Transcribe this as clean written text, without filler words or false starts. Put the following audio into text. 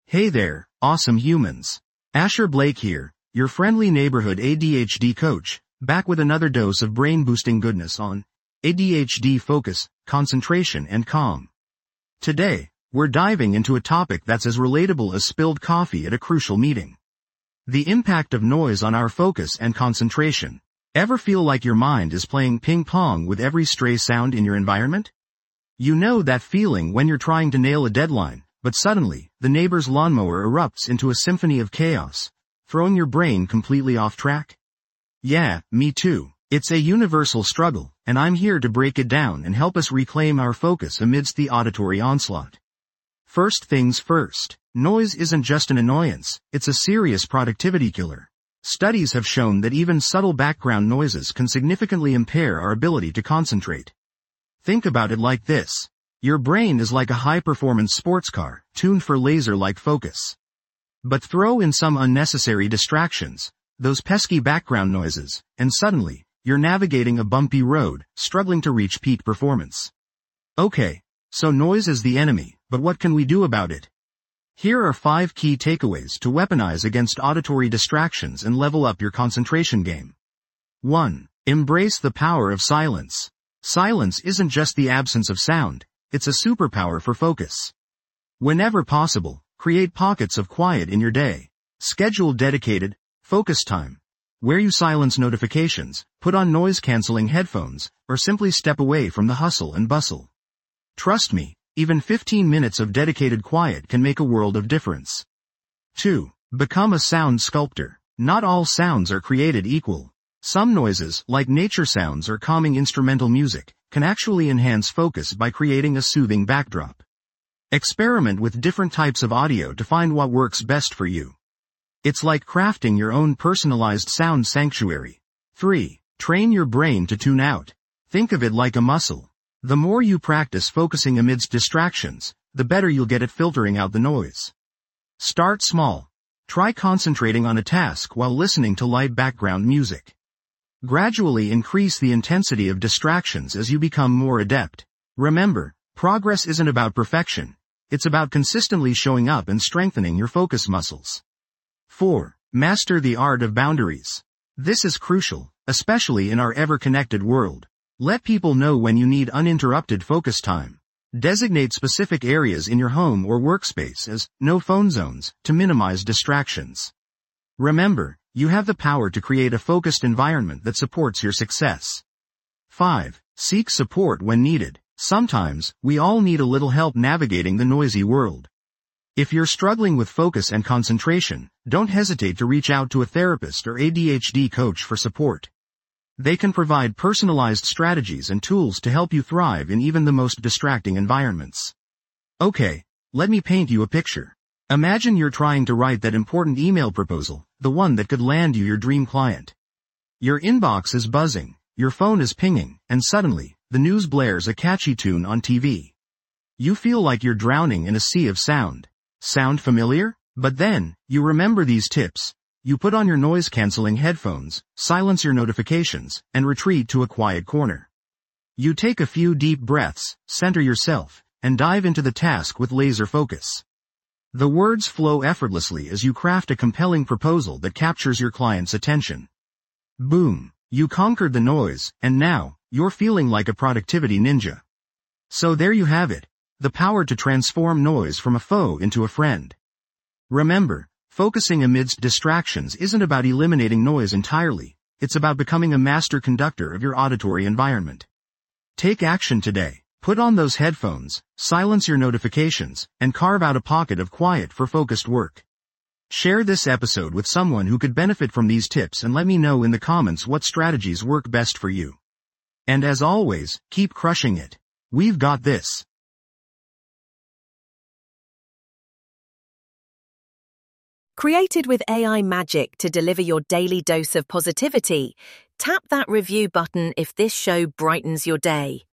Hey there, awesome humans. Asher Blake here, your friendly neighborhood ADHD coach, back with another dose of brain-boosting goodness on ADHD focus, concentration and calm. Today, we're diving into a topic that's as relatable as spilled coffee at a crucial meeting. The impact of noise on our focus and concentration. Ever feel like your mind is playing ping pong with every stray sound in your environment? You know that feeling when you're trying to nail a deadline, but suddenly, the neighbor's lawnmower erupts into a symphony of chaos, throwing your brain completely off track? Yeah, me too. It's a universal struggle, and I'm here to break it down and help us reclaim our focus amidst the auditory onslaught. First things first, noise isn't just an annoyance, it's a serious productivity killer. Studies have shown that even subtle background noises can significantly impair our ability to concentrate. Think about it like this. Your brain is like a high-performance sports car, tuned for laser-like focus. But throw in some unnecessary distractions, those pesky background noises, and suddenly, you're navigating a bumpy road, struggling to reach peak performance. Okay, so noise is the enemy, but what can we do about it? Here are 5 key takeaways to weaponize against auditory distractions and level up your concentration game. 1. Embrace the power of silence. Silence isn't just the absence of sound. It's a superpower for focus. Whenever possible, create pockets of quiet in your day. Schedule dedicated, focus time, where you silence notifications, put on noise-canceling headphones, or simply step away from the hustle and bustle. Trust me, even 15 minutes of dedicated quiet can make a world of difference. 2. Become a sound sculptor. Not all sounds are created equal. Some noises, like nature sounds or calming instrumental music, can actually enhance focus by creating a soothing backdrop. Experiment with different types of audio to find what works best for you. It's like crafting your own personalized sound sanctuary. 3. Train your brain to tune out. Think of it like a muscle. The more you practice focusing amidst distractions, the better you'll get at filtering out the noise. Start small. Try concentrating on a task while listening to light background music. Gradually increase the intensity of distractions as you become more adept. Remember, progress isn't about perfection. It's about consistently showing up and strengthening your focus muscles. 4. Master the art of boundaries. This is crucial, especially in our ever-connected world. Let people know when you need uninterrupted focus time. Designate specific areas in your home or workspace as no phone zones to minimize distractions. Remember, you have the power to create a focused environment that supports your success. 5. Seek support when needed. Sometimes, we all need a little help navigating the noisy world. If you're struggling with focus and concentration, don't hesitate to reach out to a therapist or ADHD coach for support. They can provide personalized strategies and tools to help you thrive in even the most distracting environments. Okay, let me paint you a picture. Imagine you're trying to write that important email proposal, the one that could land you your dream client. Your inbox is buzzing, your phone is pinging, and suddenly, the news blares a catchy tune on TV. You feel like you're drowning in a sea of sound. Sound familiar? But then, you remember these tips. You put on your noise-canceling headphones, silence your notifications, and retreat to a quiet corner. You take a few deep breaths, center yourself, and dive into the task with laser focus. The words flow effortlessly as you craft a compelling proposal that captures your client's attention. Boom! You conquered the noise, and now, you're feeling like a productivity ninja. So there you have it, the power to transform noise from a foe into a friend. Remember, focusing amidst distractions isn't about eliminating noise entirely, it's about becoming a master conductor of your auditory environment. Take action today. Put on those headphones, silence your notifications, and carve out a pocket of quiet for focused work. Share this episode with someone who could benefit from these tips and let me know in the comments what strategies work best for you. And as always, keep crushing it. We've got this. Created with AI magic to deliver your daily dose of positivity, tap that review button if this show brightens your day.